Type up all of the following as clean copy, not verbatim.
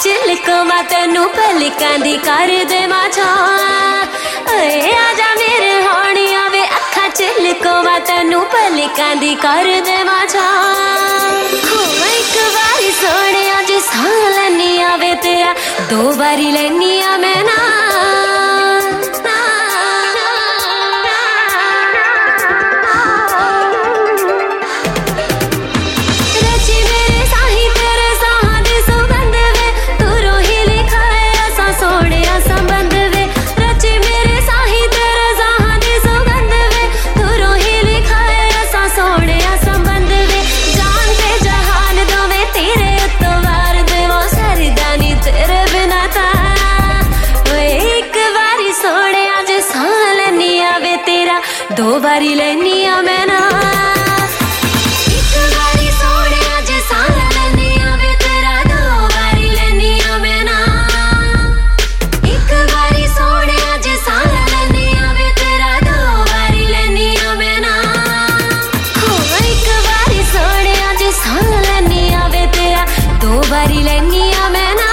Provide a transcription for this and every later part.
चिलकोवा तेनू पलकां दी कर देवां छां। आजा मेरे होणिया वे अखां चिलकोवा तेनू पलकां दी कर देवां छां। एक बारी सोहणिया जे सां लैनी आवे तेरा, दो बारी लैनी आ मैं ना। दो बारी लैनी आ मैं ना। एक बारी सोहणिया जे सां लैनी आवे तेरा, दो बारी लैनी आ मैं ना। एक बारी सोहणिया जे सां लैनी आवे तेरा, दो बारी लैनी आ मैं ना। एक बारी सोहणिया जे सां लैनी आवे तेरा, दो बारी लैनी आ मैं ना।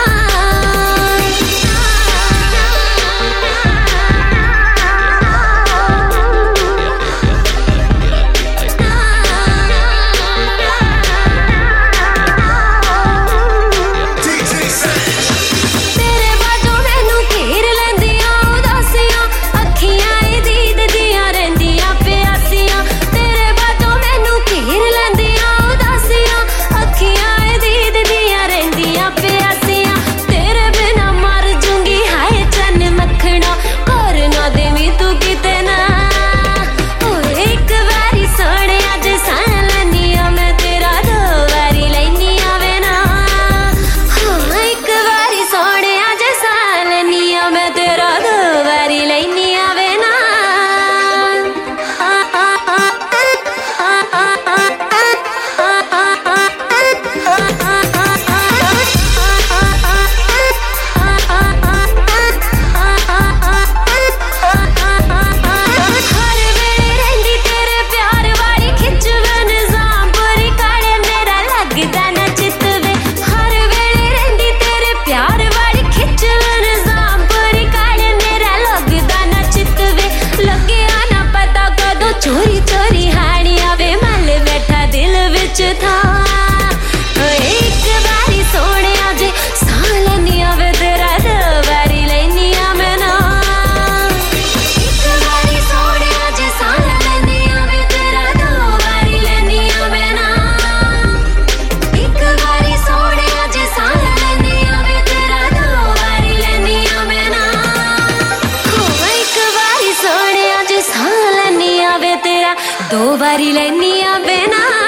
दो बारी लैनी आ मैं ना।